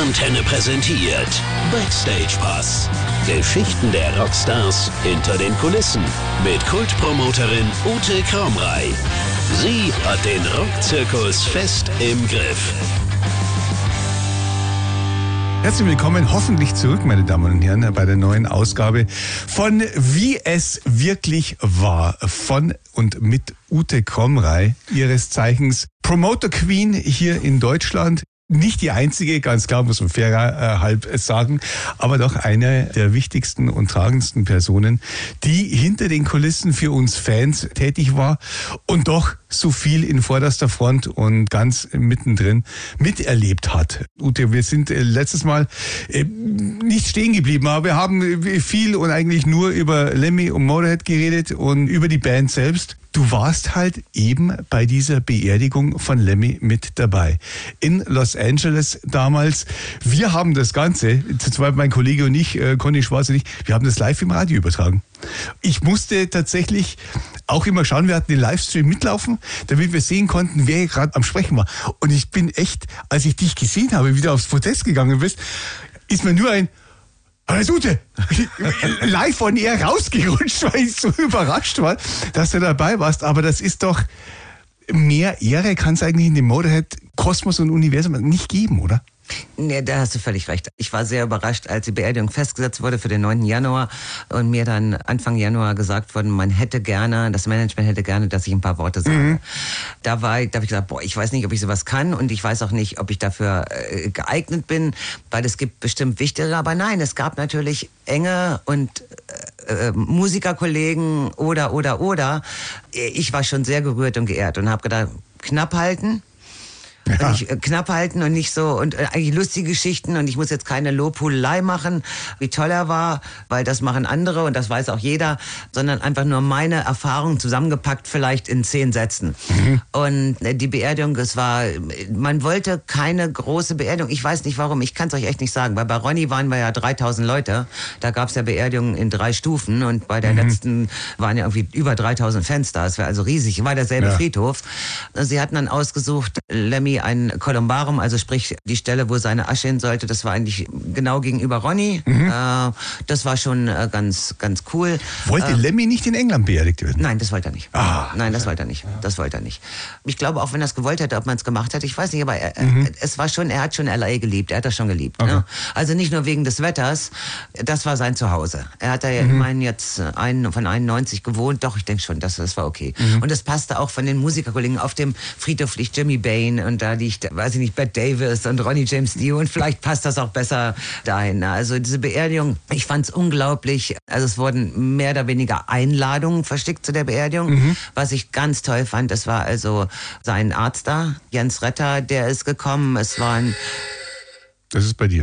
Antenne präsentiert Backstage Pass. Geschichten der Rockstars hinter den Kulissen mit Kultpromoterin Ute Kromrey. Sie hat den Rockzirkus fest im Griff. Herzlich willkommen, hoffentlich zurück, meine Damen und Herren, bei der neuen Ausgabe von Wie es wirklich war, von und mit Ute Kromrey, ihres Zeichens Promoter Queen hier in Deutschland. Nicht die einzige, ganz klar, muss man fairer halb sagen, aber doch eine der wichtigsten und tragendsten Personen, die hinter den Kulissen für uns Fans tätig war und doch so viel in vorderster Front und ganz mittendrin miterlebt hat. Ute, wir sind letztes Mal nicht stehen geblieben, aber wir haben viel und eigentlich nur über Lemmy und Motorhead geredet und über die Band selbst. Du warst halt eben bei dieser Beerdigung von Lemmy mit dabei. In Los Angeles damals. Wir haben das Ganze, zu zweit mein Kollege und ich, Conny Schwarz und ich, wir haben das live im Radio übertragen. Ich musste tatsächlich auch immer schauen, wir hatten den Livestream mitlaufen, damit wir sehen konnten, wer gerade am Sprechen war. Und ich bin echt, als ich dich gesehen habe, wie du aufs Podest gegangen bist, ist mir nur ein Alles Gute! Live von ihr rausgerutscht, weil ich so überrascht war, dass du dabei warst. Aber das ist doch, mehr Ehre kann es eigentlich in dem Motorhead-Kosmos und Universum nicht geben, oder? Nee, da hast du völlig recht. Ich war sehr überrascht, als die Beerdigung festgesetzt wurde für den 9. Januar und mir dann Anfang Januar gesagt wurde, das Management hätte gerne, dass ich ein paar Worte sage. Da habe ich gesagt, ich weiß nicht, ob ich sowas kann und ich weiß auch nicht, ob ich dafür geeignet bin, weil es gibt bestimmt wichtigere. Aber nein, es gab natürlich enge und Musikerkollegen oder. Ich war schon sehr gerührt und geehrt und habe gedacht, knapp halten. Ja. Knapp halten und nicht so, und eigentlich lustige Geschichten, und ich muss jetzt keine Lobhudelei machen, wie toll er war, weil das machen andere und das weiß auch jeder, sondern einfach nur meine Erfahrung zusammengepackt, vielleicht in 10 Sätzen. Und die Beerdigung, man wollte keine große Beerdigung, ich weiß nicht warum, ich kann es euch echt nicht sagen, weil bei Ronny waren wir ja 3000 Leute, da gab es ja Beerdigungen in 3 Stufen und bei der letzten waren ja irgendwie über 3000 Fans da, es war also riesig, war derselbe Friedhof. Sie hatten dann ausgesucht, Lemmy ein Kolumbarum, also sprich die Stelle, wo seine Asche hin sollte, das war eigentlich genau gegenüber Ronny. Das war schon ganz cool. Wollte Lemmy nicht in England beerdigt werden? Nein, das wollte er nicht. Nein, das wollte er nicht. Das wollte er nicht. Ich glaube, auch wenn er es gewollt hätte, ob man es gemacht hätte, ich weiß nicht, aber es war schon, er hat schon LA geliebt, er hat das schon geliebt. Okay. Ne? Also nicht nur wegen des Wetters, das war sein Zuhause. Er hat da ja immerhin jetzt von 91 gewohnt, doch, ich denke schon, das war okay. Und das passte auch von den Musikerkollegen. Auf dem Friedhof liegt Jimmy Bain und da liegt, weiß ich nicht, Bette Davis und Ronnie James Dio und vielleicht passt das auch besser dahin. Also diese Beerdigung, ich fand es unglaublich. Also es wurden mehr oder weniger Einladungen verschickt zu der Beerdigung. Was ich ganz toll fand, es war also sein Arzt da, Jens Retter, der ist gekommen. Es war ein... Das ist bei dir.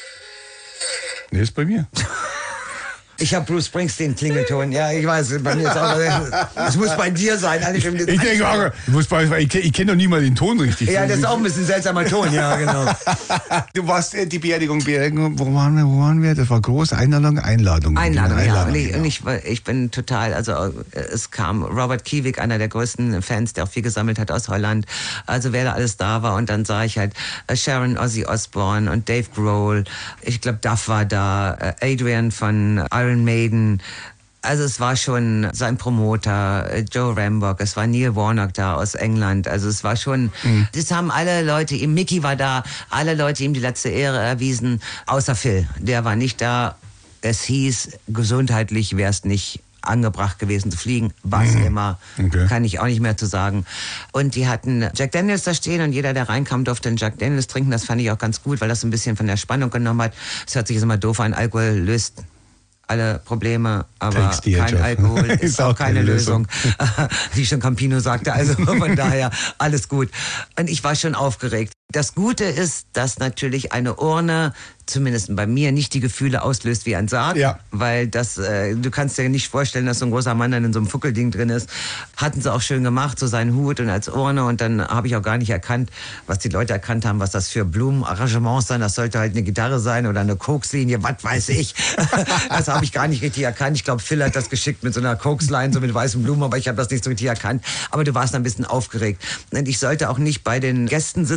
Nee, ist bei mir. Ich habe Bruce Springsteen Klingelton. Ja, ich weiß, bei mir ist auch, es muss bei dir sein. Ich denke auch, ich kenne doch nie mal den Ton richtig. Ja, das ist auch ein bisschen seltsamer Ton, ja, genau. Du warst die Beerdigung, wo waren wir? Das war groß, Einladung, ja. Und ich bin total, also es kam Robert Kiewig, einer der größten Fans, der auch viel gesammelt hat aus Holland. Also wer da alles da war, und dann sah ich halt Sharon Ozzy Osbourne und Dave Grohl. Ich glaube, Duff war da, Adrian von Iron Maiden. Also es war schon sein Promoter, Joe Rambock, es war Neil Warnock da aus England. Also es war schon, das haben alle Leute, Mickey war da, alle Leute ihm die letzte Ehre erwiesen, außer Phil. Der war nicht da. Es hieß, gesundheitlich wäre es nicht angebracht gewesen zu fliegen, was immer, kann ich auch nicht mehr zu sagen. Und die hatten Jack Daniels da stehen und jeder, der reinkam, durfte einen Jack Daniels trinken. Das fand ich auch ganz gut, weil das ein bisschen von der Spannung genommen hat. Es hört sich jetzt immer doof an, Alkohol löst alle Probleme, aber kein Alkohol ist auch keine Lösung. Wie schon Campino sagte, also von daher alles gut. Und ich war schon aufgeregt. Das Gute ist, dass natürlich eine Urne, zumindest bei mir, nicht die Gefühle auslöst wie ein Sarg. Ja. Weil das, du kannst dir nicht vorstellen, dass so ein großer Mann dann in so einem Fuckelding drin ist. Hatten sie auch schön gemacht, so seinen Hut und als Urne. Und dann habe ich auch gar nicht erkannt, was die Leute erkannt haben, was das für Blumenarrangements sein. Das sollte halt eine Gitarre sein oder eine Kokslinie, was weiß ich. Das habe ich gar nicht richtig erkannt. Ich glaube, Phil hat das geschickt mit so einer Koksline, so mit weißen Blumen, aber ich habe das nicht so richtig erkannt. Aber du warst ein bisschen aufgeregt. Und ich sollte auch nicht bei den Gästen sitzen, also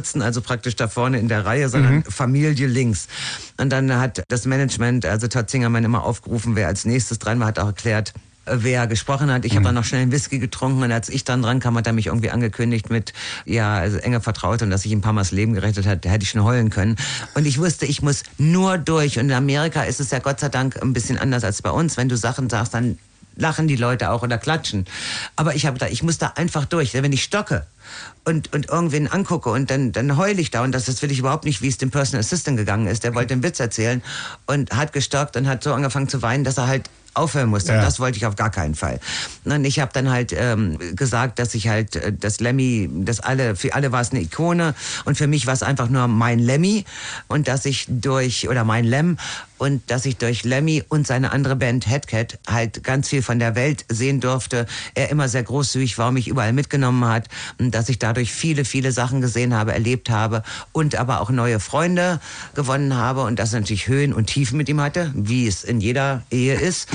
praktisch da vorne in der Reihe, sondern Familie links. Und dann hat das Management, also Todd Zingerman, immer aufgerufen, wer als nächstes dran war, hat auch erklärt, wer gesprochen hat. Ich habe dann noch schnell einen Whisky getrunken und als ich dann dran kam, hat er mich irgendwie angekündigt mit, also enge Vertraute und dass ich ihm ein paar Mal das Leben gerettet hat, hätte ich schon heulen können. Und ich wusste, ich muss nur durch. Und in Amerika ist es ja Gott sei Dank ein bisschen anders als bei uns. Wenn du Sachen sagst, dann lachen die Leute auch oder klatschen. Aber ich habe gedacht, ich muss da einfach durch. Wenn ich stocke und irgendwen angucke und dann heule ich da und das will ich überhaupt nicht, wie es dem Personal Assistant gegangen ist. Der wollte einen Witz erzählen und hat gestockt und hat so angefangen zu weinen, dass er halt aufhören musste. Ja. Und das wollte ich auf gar keinen Fall. Und ich habe dann halt gesagt, dass ich halt, dass Lemmy, für alle war es eine Ikone und für mich war es einfach nur mein Lemmy und dass ich mein Lem und dass ich durch Lemmy und seine andere Band Headcat halt ganz viel von der Welt sehen durfte. Er immer sehr großzügig war, mich überall mitgenommen hat und dass ich dadurch viele, viele Sachen gesehen habe, erlebt habe und aber auch neue Freunde gewonnen habe und das natürlich Höhen und Tiefen mit ihm hatte, wie es in jeder Ehe ist.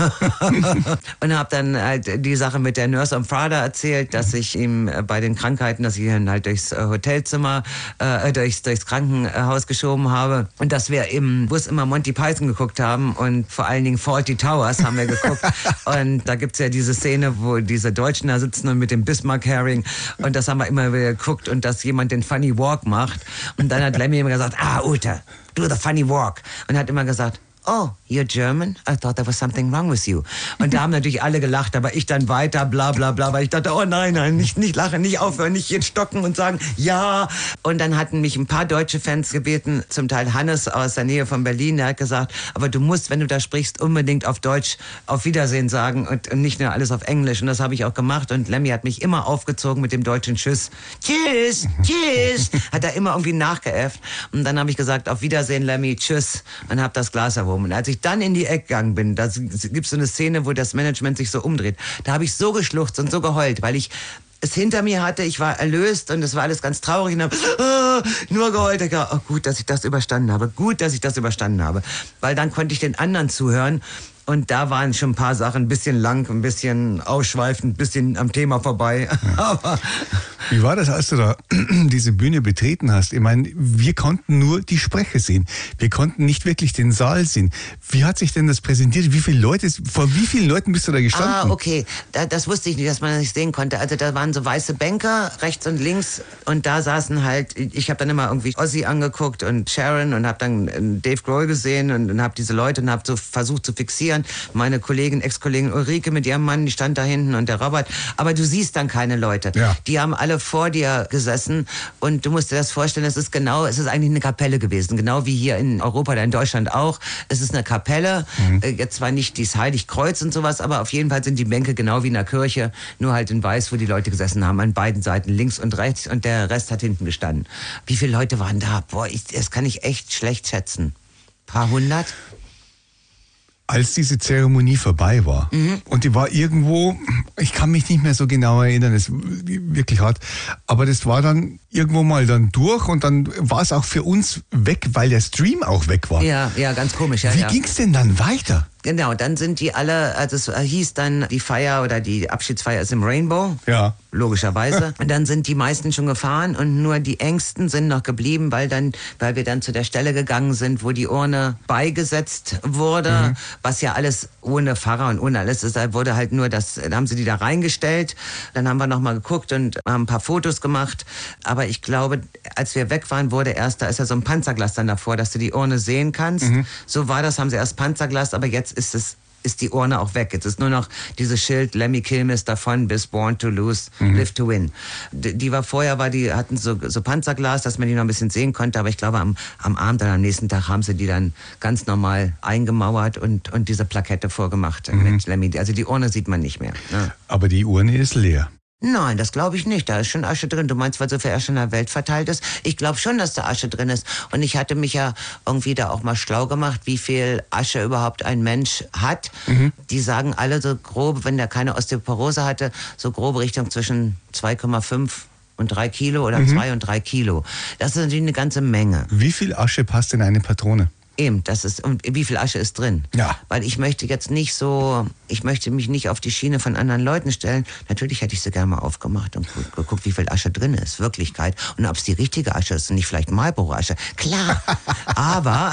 Und habe dann halt die Sache mit der Nurse on Prada erzählt, dass ich ihm bei den Krankheiten, dass ich ihn halt durchs Hotelzimmer, durchs Krankenhaus geschoben habe und dass wir im Bus immer Monty Python geguckt haben und vor allen Dingen Fawlty Towers haben wir geguckt und da gibt's ja diese Szene, wo diese Deutschen da sitzen und mit dem Bismarck-Herring und das haben wir immer wieder geguckt und dass jemand den Funny Walk macht und dann hat Lemmy immer gesagt, Ute, do the funny walk und hat immer gesagt, oh, you're German? I thought there was something wrong with you. Und da haben natürlich alle gelacht, aber ich dann weiter, bla bla bla, weil ich dachte, oh nein, nicht lachen, nicht aufhören, nicht jetzt stocken und sagen, ja. Und dann hatten mich ein paar deutsche Fans gebeten, zum Teil Hannes aus der Nähe von Berlin, der hat gesagt, aber du musst, wenn du da sprichst, unbedingt auf Deutsch auf Wiedersehen sagen und nicht nur alles auf Englisch. Und das habe ich auch gemacht und Lemmy hat mich immer aufgezogen mit dem deutschen Tschüss. Tschüss, tschüss, hat er immer irgendwie nachgeäfft. Und dann habe ich gesagt, auf Wiedersehen, Lemmy, tschüss, und habe das Glas erhoben. Und als ich dann in die Ecke gegangen bin, da gibt's so eine Szene, wo das Management sich so umdreht, da habe ich so geschluchzt und so geheult, weil ich es hinter mir hatte, ich war erlöst und es war alles ganz traurig und habe nur geheult. Ich dachte, gut, dass ich das überstanden habe, weil dann konnte ich den anderen zuhören. Und da waren schon ein paar Sachen ein bisschen lang, ein bisschen ausschweifend, ein bisschen am Thema vorbei. Ja. Wie war das, als du da diese Bühne betreten hast? Ich meine, wir konnten nur die Sprecher sehen. Wir konnten nicht wirklich den Saal sehen. Wie hat sich denn das präsentiert? Vor wie vielen Leuten bist du da gestanden? Okay. Das wusste ich nicht, dass man das nicht sehen konnte. Also da waren so weiße Bänke, rechts und links. Und da saßen halt, ich habe dann immer irgendwie Ozzy angeguckt und Sharon und habe dann Dave Grohl gesehen und habe diese Leute und habe so versucht zu fixieren. Meine Ex-Kollegin Ulrike mit ihrem Mann, die stand da hinten und der Robert. Aber du siehst dann keine Leute. Ja. Die haben alle vor dir gesessen und du musst dir das vorstellen, es ist eigentlich eine Kapelle gewesen. Genau wie hier in Europa oder in Deutschland auch. Es ist eine Kapelle. Jetzt zwar nicht dieses Heiligkreuz und sowas, aber auf jeden Fall sind die Bänke genau wie in der Kirche, nur halt in weiß, wo die Leute gesessen haben, an beiden Seiten, links und rechts und der Rest hat hinten gestanden. Wie viele Leute waren da? Das kann ich echt schlecht schätzen. Paar hundert? Als diese Zeremonie vorbei war und die war irgendwo, ich kann mich nicht mehr so genau erinnern, es ist wirklich hart, aber das war dann irgendwo mal dann durch und dann war es auch für uns weg, weil der Stream auch weg war. Ja, ganz komisch. Ja, Wie ging's denn dann weiter? Genau, dann sind die alle, also es hieß dann, die Feier oder die Abschiedsfeier ist im Rainbow. Ja. Logischerweise. Und dann sind die meisten schon gefahren und nur die Engsten sind noch geblieben, weil wir dann zu der Stelle gegangen sind, wo die Urne beigesetzt wurde, was ja alles ohne Pfarrer und ohne alles ist. Da wurde halt nur dann haben sie die da reingestellt. Dann haben wir nochmal geguckt und haben ein paar Fotos gemacht. Aber ich glaube, als wir weg waren, da ist ja so ein Panzerglas dann davor, dass du die Urne sehen kannst. So war das, haben sie erst Panzerglas, aber jetzt ist die Urne auch weg. Jetzt ist nur noch dieses Schild Lemmy Kilmister davon bis Born to Lose, Live to Win. Die hatten so Panzerglas, dass man die noch ein bisschen sehen konnte, aber ich glaube am Abend oder am nächsten Tag haben sie die dann ganz normal eingemauert und diese Plakette vorgemacht mit Lemmy. Also die Urne sieht man nicht mehr. Ne? Aber die Urne ist leer. Nein, das glaube ich nicht. Da ist schon Asche drin. Du meinst, weil so viel Asche in der Welt verteilt ist? Ich glaube schon, dass da Asche drin ist. Und ich hatte mich ja irgendwie da auch mal schlau gemacht, wie viel Asche überhaupt ein Mensch hat. Die sagen alle so grob, wenn der keine Osteoporose hatte, so grobe Richtung zwischen 2,5 und 3 Kilo oder 2 und 3 Kilo. Das ist natürlich eine ganze Menge. Wie viel Asche passt in eine Patrone? Eben, das ist, und wie viel Asche ist drin? Ja. Weil ich möchte mich nicht auf die Schiene von anderen Leuten stellen. Natürlich hätte ich sie gerne mal aufgemacht und geguckt, wie viel Asche drin ist, Wirklichkeit. Und ob es die richtige Asche ist und nicht vielleicht Marlboro-Asche. Klar, aber...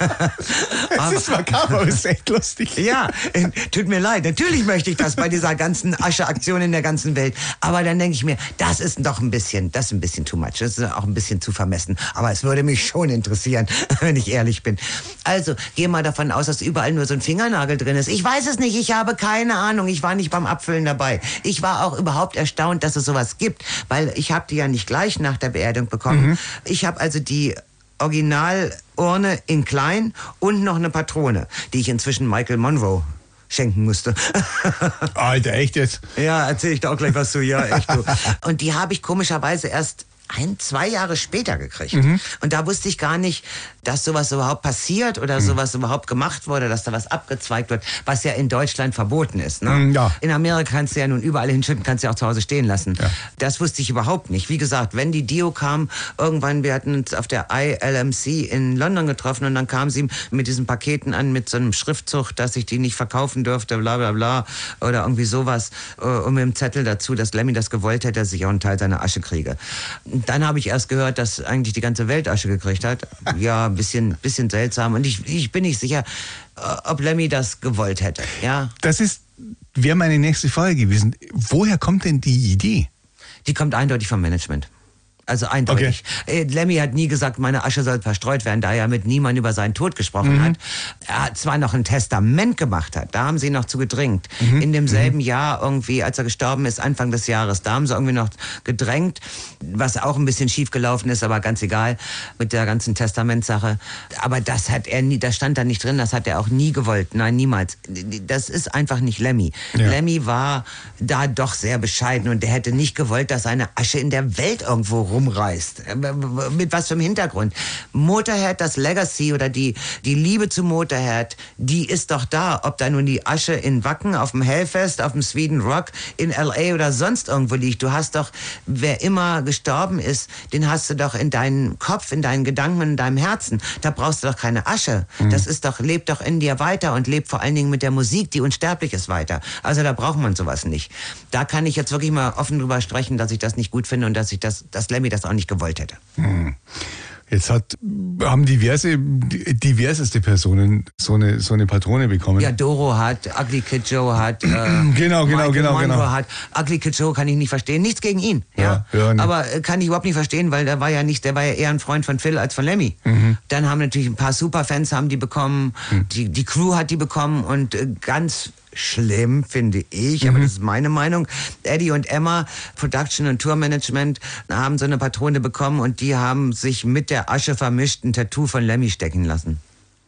Das ist makaber, aber ist echt lustig. Ja, tut mir leid. Natürlich möchte ich das bei dieser ganzen Asche-Aktion in der ganzen Welt. Aber dann denke ich mir, das ist ein bisschen too much. Das ist auch ein bisschen zu vermessen. Aber es würde mich schon interessieren, wenn ich ehrlich bin. Also, geh mal davon aus, dass überall nur so ein Fingernagel drin ist. Ich weiß es nicht, ich habe keine Ahnung. Ich war nicht beim Abfüllen dabei. Ich war auch überhaupt erstaunt, dass es sowas gibt, weil ich habe die ja nicht gleich nach der Beerdigung bekommen. Ich habe also die Originalurne in klein und noch eine Patrone, die ich inzwischen Michael Monroe schenken musste. Alter, echt jetzt? Ja, erzähl ich da auch gleich was zu. Ja, echt du. Und die habe ich komischerweise erst 2 Jahre später gekriegt. Und da wusste ich gar nicht, dass sowas überhaupt passiert oder sowas überhaupt gemacht wurde, dass da was abgezweigt wird, was ja in Deutschland verboten ist. Ne? Ja. In Amerika kannst du ja nun überall hinschütten, kannst du ja auch zu Hause stehen lassen. Ja. Das wusste ich überhaupt nicht. Wie gesagt, wenn die Dio kam, irgendwann, wir hatten uns auf der ILMC in London getroffen und dann kam sie mit diesen Paketen an, mit so einem Schriftzug, dass ich die nicht verkaufen dürfte, bla bla bla, oder irgendwie sowas, und mit dem Zettel dazu, dass Lemmy das gewollt hätte, dass ich auch einen Teil seiner Asche kriege. Dann habe ich erst gehört, dass eigentlich die ganze Welt Asche gekriegt hat. Ja, ein bisschen seltsam. Und ich bin nicht sicher, ob Lemmy das gewollt hätte. Ja? Wäre meine nächste Frage gewesen. Woher kommt denn die Idee? Die kommt eindeutig vom Management. Also eindeutig. Okay. Lemmy hat nie gesagt, meine Asche soll verstreut werden, da er mit niemandem über seinen Tod gesprochen hat. Er hat zwar noch ein Testament gemacht hat, da haben sie noch zu gedrängt. In demselben Jahr irgendwie, als er gestorben ist, Anfang des Jahres, da haben sie irgendwie noch gedrängt, was auch ein bisschen schief gelaufen ist, aber ganz egal mit der ganzen Testamentsache. Aber das hat er nie, das stand da nicht drin, das hat er auch nie gewollt. Nein, niemals. Das ist einfach nicht Lemmy. Ja. Lemmy war da doch sehr bescheiden und er hätte nicht gewollt, dass seine Asche in der Welt irgendwo rumreist. Mit was für einem Hintergrund? Motorhead, das Legacy oder die Liebe zu Motorhead, die ist doch da. Ob da nun die Asche in Wacken, auf dem Hellfest, auf dem Sweden Rock, in L.A. oder sonst irgendwo liegt. Du hast doch, wer immer gestorben ist, den hast du doch in deinem Kopf, in deinen Gedanken, in deinem Herzen. Da brauchst du doch keine Asche. Das ist doch, lebt doch in dir weiter und lebt vor allen Dingen mit der Musik, die unsterblich ist, weiter. Also da braucht man sowas nicht. Da kann ich jetzt wirklich mal offen drüber sprechen, dass ich das nicht gut finde und dass Lemmy das auch nicht gewollt hätte. Jetzt haben diverseste Personen so eine Patrone bekommen. Ja, Doro hat, Ugly Kid Joe hat, genau. Hat. Ugly Kid Joe kann ich nicht verstehen. Nichts gegen ihn, ja. Aber kann ich überhaupt nicht verstehen, weil der war ja eher ein Freund von Phil als von Lemmy. Dann haben natürlich ein paar Superfans haben die bekommen, die Crew hat die bekommen und ganz schlimm, finde ich, aber das ist meine Meinung. Eddie und Emma, Production und Tourmanagement, haben so eine Patrone bekommen und die haben sich mit der Asche vermischt ein Tattoo von Lemmy stecken lassen.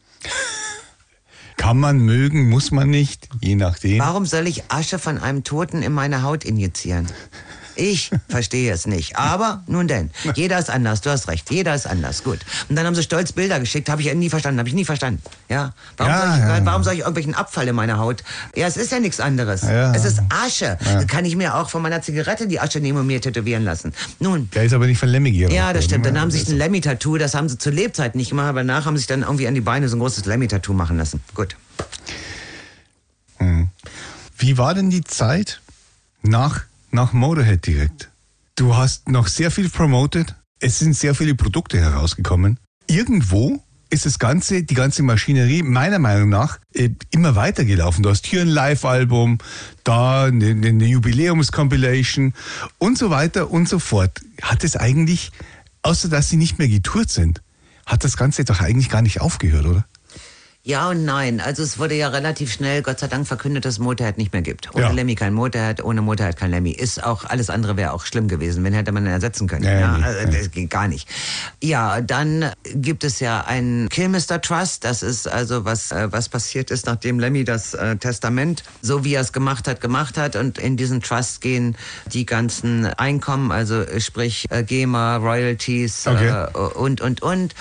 Kann man mögen, muss man nicht, je nachdem. Warum soll ich Asche von einem Toten in meine Haut injizieren? Ich verstehe es nicht. Aber nun denn, jeder ist anders, du hast recht, jeder ist anders, gut. Und dann haben sie stolz Bilder geschickt, habe ich nie verstanden. Ja? Warum soll ich irgendwelchen Abfall in meiner Haut? Ja, es ist ja nichts anderes. Ja. Es ist Asche. Ja. Kann ich mir auch von meiner Zigarette die Asche nehmen und mir tätowieren lassen. Nun. Der ist aber nicht von Lemmy geraucht. Ja, das stimmt. Dann haben sie sich ein Lemmy-Tattoo, das haben sie zur Lebzeit nicht gemacht, aber danach haben sie sich dann irgendwie an die Beine so ein großes Lemmy-Tattoo machen lassen. Gut. Wie war denn die Zeit nach Motorhead direkt? Du hast noch sehr viel promoted. Es sind sehr viele Produkte herausgekommen. Irgendwo ist die ganze Maschinerie meiner Meinung nach immer weitergelaufen. Du hast hier ein Live-Album, da eine Jubiläums-Compilation und so weiter und so fort. Hat es eigentlich, außer dass sie nicht mehr getourt sind, hat das Ganze doch eigentlich gar nicht aufgehört, oder? Ja und nein. Also es wurde ja relativ schnell, Gott sei Dank, verkündet, dass es Motorhead nicht mehr gibt. Ohne Lemmy kein Motorhead, ohne Motorhead kein Lemmy. Alles andere wäre auch schlimm gewesen. Wen hätte man denn ersetzen können? Das ging gar nicht. Ja, dann gibt es ja einen Kill Mr. Trust. Das ist also was passiert ist, nachdem Lemmy das Testament, so wie er es gemacht hat. Und in diesen Trust gehen die ganzen Einkommen, also sprich GEMA, Royalties und.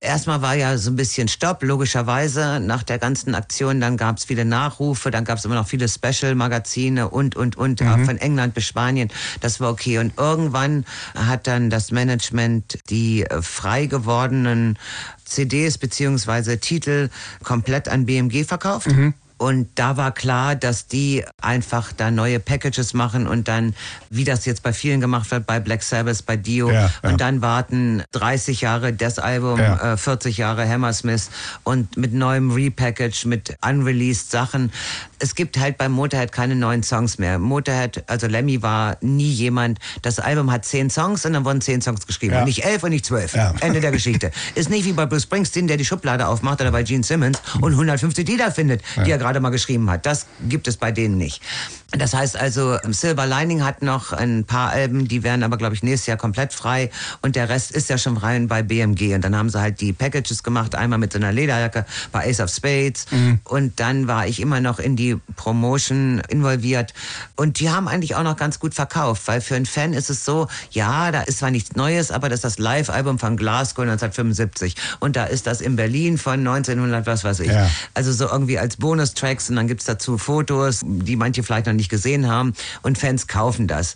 Erstmal war ja so ein bisschen Stopp, logischerweise, nach der ganzen Aktion. Dann gab es viele Nachrufe, dann gab es immer noch viele Special-Magazine und. Von England bis Spanien. Das war okay. Und irgendwann hat dann das Management die frei gewordenen CDs bzw. Titel komplett an BMG verkauft. Und da war klar, dass die einfach da neue Packages machen und dann, wie das jetzt bei vielen gemacht wird, bei Black Sabbath, bei Dio, und dann warten 30 Jahre das Album, 40 Jahre Hammersmith und mit neuem Repackage, mit unreleased Sachen. Es gibt halt bei Motorhead keine neuen Songs mehr. Motorhead, also Lemmy war nie jemand, das Album hat 10 Songs und dann wurden 10 Songs geschrieben. Und nicht 11 und nicht 12. Ende der Geschichte. Ist nicht wie bei Bruce Springsteen, der die Schublade aufmacht, oder bei Gene Simmons und 150 Lieder findet, die er gerade mal geschrieben hat. Das gibt es bei denen nicht. Das heißt also, Silver Lining hat noch ein paar Alben, die werden aber, glaube ich, nächstes Jahr komplett frei und der Rest ist ja schon rein bei BMG. Und dann haben sie halt die Packages gemacht, einmal mit so einer Lederjacke bei Ace of Spades und dann war ich immer noch in die Promotion involviert und die haben eigentlich auch noch ganz gut verkauft, weil für einen Fan ist es so, ja, da ist zwar nichts Neues, aber das ist das Live-Album von Glasgow 1975 und da ist das in Berlin von 1900, was weiß ich. Ja. Also so irgendwie als Bonustracks und dann gibt's dazu Fotos, die manche vielleicht noch nicht gesehen haben und Fans kaufen das.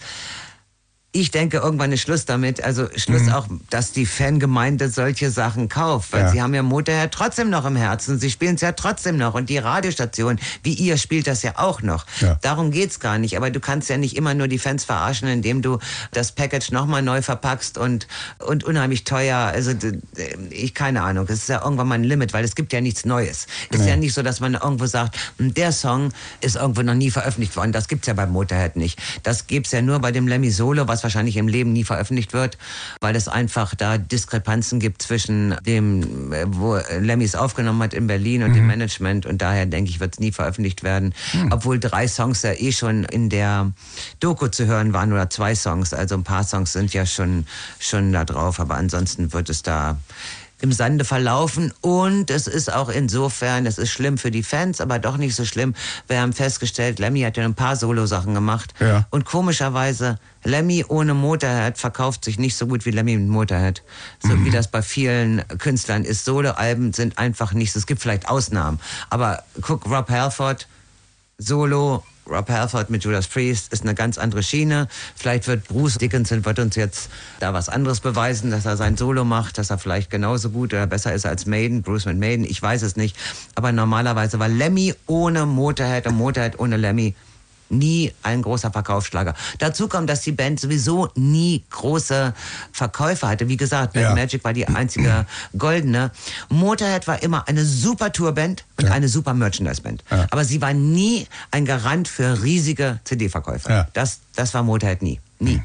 Ich denke, irgendwann ist Schluss damit. Also Schluss auch, dass die Fangemeinde solche Sachen kauft. Weil sie haben ja Motorhead trotzdem noch im Herzen. Sie spielen es ja trotzdem noch. Und die Radiostation, wie ihr, spielt das ja auch noch. Ja. Darum geht's gar nicht. Aber du kannst ja nicht immer nur die Fans verarschen, indem du das Package nochmal neu verpackst und unheimlich teuer. Also keine Ahnung. Es ist ja irgendwann mal ein Limit, weil es gibt ja nichts Neues. Es ist ja nicht so, dass man irgendwo sagt, der Song ist irgendwo noch nie veröffentlicht worden. Das gibt's ja bei Motorhead nicht. Das gibt's ja nur bei dem Lemmy Solo, was wahrscheinlich im Leben nie veröffentlicht wird, weil es einfach da Diskrepanzen gibt zwischen dem, wo Lemmy es aufgenommen hat in Berlin und dem Management und daher denke ich, wird es nie veröffentlicht werden. Obwohl 3 Songs ja schon in der Doku zu hören waren oder 2 Songs, also ein paar Songs sind ja schon da drauf, aber ansonsten wird es da im Sande verlaufen und es ist auch insofern, es ist schlimm für die Fans, aber doch nicht so schlimm. Wir haben festgestellt, Lemmy hat ja ein paar Solo-Sachen gemacht und komischerweise Lemmy ohne Motorhead verkauft sich nicht so gut wie Lemmy mit Motorhead. So wie das bei vielen Künstlern ist. Solo-Alben sind einfach nichts. Es gibt vielleicht Ausnahmen, aber guck, Rob Halford, Solo, Rob Halford mit Judas Priest ist eine ganz andere Schiene. Vielleicht wird Bruce Dickinson wird uns jetzt da was anderes beweisen, dass er sein Solo macht, dass er vielleicht genauso gut oder besser ist als Maiden, Bruce mit Maiden, ich weiß es nicht. Aber normalerweise war Lemmy ohne Motorhead und Motorhead ohne Lemmy nie ein großer Verkaufsschlager. Dazu kommt, dass die Band sowieso nie große Verkäufe hatte. Wie gesagt, Bad Magic war die einzige goldene. Motorhead war immer eine super Tourband und eine super Merchandise-Band. Ja. Aber sie war nie ein Garant für riesige CD-Verkäufe. Ja. Das war Motorhead nie. Nie.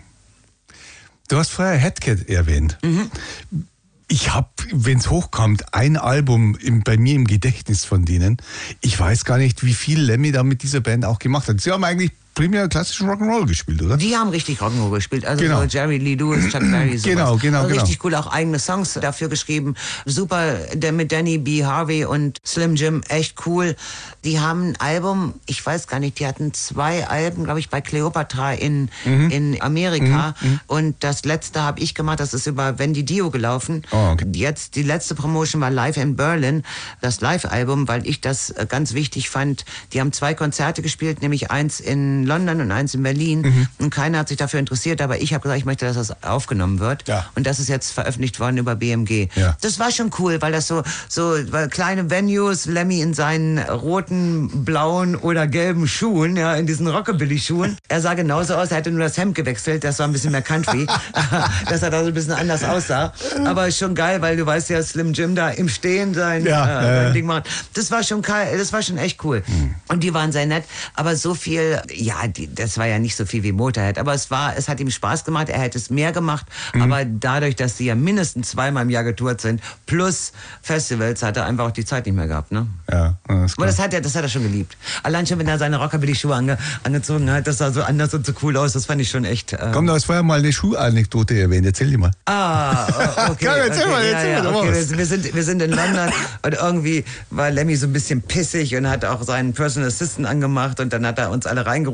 Du hast vorher Headcat erwähnt. Ich habe, wenn es hochkommt, ein Album bei mir im Gedächtnis von denen. Ich weiß gar nicht, wie viel Lemmy da mit dieser Band auch gemacht hat. Sie haben eigentlich primär klassischen Rock'n'Roll gespielt, oder? Die haben richtig Rock'n'Roll gespielt. Also so Jerry Lee Lewis, Chuck Berry, sowas. Genau. Richtig cool, auch eigene Songs dafür geschrieben. Super, mit Danny B. Harvey und Slim Jim, echt cool. Die haben ein Album, ich weiß gar nicht, die hatten 2 Alben, glaube ich, bei Cleopatra in Amerika. Und das letzte habe ich gemacht, das ist über Wendy Dio gelaufen. Oh, okay. Jetzt, die letzte Promotion war Live in Berlin, das Live-Album, weil ich das ganz wichtig fand. Die haben 2 Konzerte gespielt, nämlich eins in London und eins in Berlin. Und keiner hat sich dafür interessiert, aber ich habe gesagt, ich möchte, dass das aufgenommen wird. Ja. Und das ist jetzt veröffentlicht worden über BMG. Ja. Das war schon cool, weil das so kleine Venues, Lemmy in seinen roten, blauen oder gelben Schuhen, ja, in diesen Rockabilly-Schuhen. Er sah genauso aus, er hatte nur das Hemd gewechselt, das war ein bisschen mehr Country, dass er da so ein bisschen anders aussah. Aber schon geil, weil du weißt ja, Slim Jim da im Stehen sein Ding macht. Das war schon echt cool. Und die waren sehr nett, aber so viel, das war ja nicht so viel wie Motorhead, aber es hat ihm Spaß gemacht, er hätte es mehr gemacht, aber dadurch, dass sie ja mindestens 2-mal im Jahr getourt sind, plus Festivals, hat er einfach auch die Zeit nicht mehr gehabt, ne? Ja, das ist klar. Aber das hat er schon geliebt. Allein schon, wenn er seine Rockabilly-Schuhe angezogen hat, das sah so anders und so cool aus, das fand ich schon echt... Komm, du hast vorher mal eine Schuhanekdote erwähnt, erzähl die mal. Okay. Erzähl mal. Wir sind in London und irgendwie war Lemmy so ein bisschen pissig und hat auch seinen Personal Assistant angemacht und dann hat er uns alle reingerufen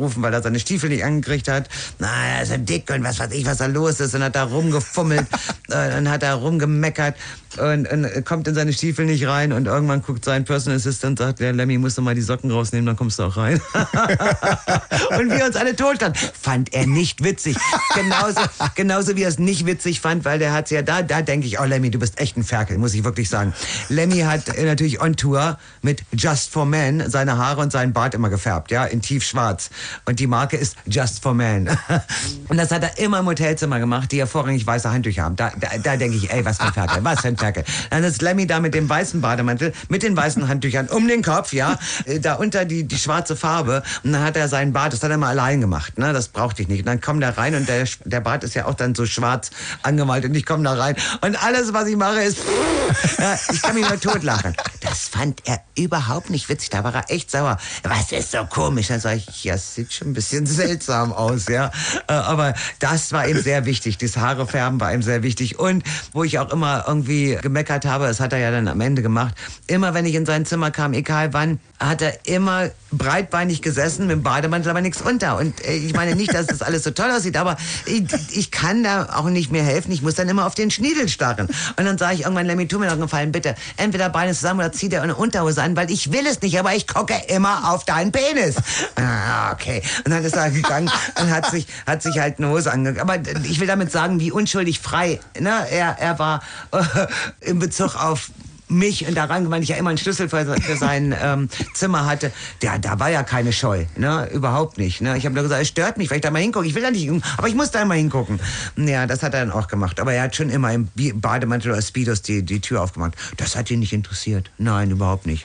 angerufen, weil er seine Stiefel nicht angekriegt hat. Na, er ist ja dick und was weiß ich, was da los ist. Und hat da rumgefummelt und hat da rumgemeckert und kommt in seine Stiefel nicht rein. Und irgendwann guckt sein Personal Assistant und sagt, ja, Lemmy, musst du mal die Socken rausnehmen, dann kommst du auch rein. Und wir uns alle totstanden. Fand er nicht witzig. Genauso wie er es nicht witzig fand, weil der hat's ja da denke ich, oh Lemmy, du bist echt ein Ferkel, muss ich wirklich sagen. Lemmy hat natürlich on Tour mit Just for Men seine Haare und seinen Bart immer gefärbt, ja, in tiefschwarz. Und die Marke ist Just for Men. Und das hat er immer im Hotelzimmer gemacht, die ja vorrangig weiße Handtücher haben. Da denke ich, ey, was für ein Ferkel, was für ein Ferkel. Dann ist Lemmy da mit dem weißen Bademantel, mit den weißen Handtüchern um den Kopf, ja, da unter die schwarze Farbe. Und dann hat er seinen Bart, das hat er mal allein gemacht, ne, das brauchte ich nicht. Und dann kommt er rein und der Bart ist ja auch dann so schwarz angemalt und ich komme da rein und alles, was ich mache, ist ja, ich kann mich nur totlachen. Das fand er überhaupt nicht witzig, da war er echt sauer. Was ist so komisch? Dann sage ich, ja, es sieht schon ein bisschen seltsam aus, ja. Aber das war ihm sehr wichtig, das Haarefärben war ihm sehr wichtig und wo ich auch immer irgendwie gemeckert habe, das hat er ja dann am Ende gemacht, immer wenn ich in sein Zimmer kam, egal wann, hat er immer breitbeinig gesessen, mit dem Bademantel aber nichts unter. Und ich meine nicht, dass das alles so toll aussieht, aber ich kann da auch nicht mehr helfen. Ich muss dann immer auf den Schniedel starren. Und dann sage ich irgendwann, Lemmy, tu mir noch einen Gefallen, bitte. Entweder Beine zusammen oder zieh dir eine Unterhose an, weil ich will es nicht, aber ich gucke immer auf deinen Penis. Ah, okay. Und dann ist er gegangen und hat sich halt eine Hose angeguckt. Aber ich will damit sagen, wie unschuldig frei, ne? Er war in Bezug auf mich und daran, weil ich ja immer einen Schlüssel für sein Zimmer hatte, da war ja keine Scheu, ne, überhaupt nicht, ne. Ich habe nur gesagt, es stört mich, weil ich da mal hingucke. Ich will da nicht, aber ich muss da mal hingucken. Ja, das hat er dann auch gemacht. Aber er hat schon immer im Bademantel oder Speedos die Tür aufgemacht. Das hat ihn nicht interessiert. Nein, überhaupt nicht.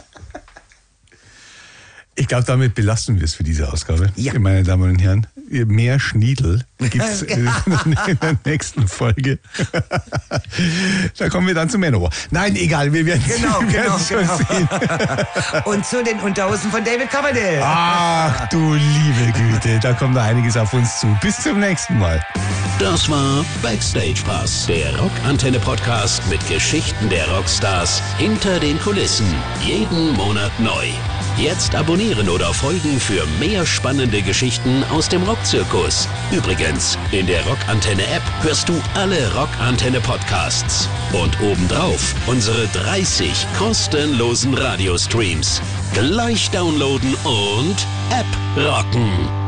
Ich glaube, damit belassen wir es für diese Ausgabe, ja. Meine Damen und Herren. Mehr Schniedel gibt es in der nächsten Folge. Da kommen wir dann zu Manowar. Nein, egal, wir werden genau. sehen. Und zu den Unterhosen von David Coverdale. Ach du liebe Güte, da kommt da einiges auf uns zu. Bis zum nächsten Mal. Das war Backstage Pass, der Rockantenne-Podcast mit Geschichten der Rockstars hinter den Kulissen. Jeden Monat neu. Jetzt abonnieren oder folgen für mehr spannende Geschichten aus dem Rockzirkus. Übrigens, in der Rockantenne-App hörst du alle Rockantenne-Podcasts. Und obendrauf unsere 30 kostenlosen Radiostreams. Gleich downloaden und App rocken.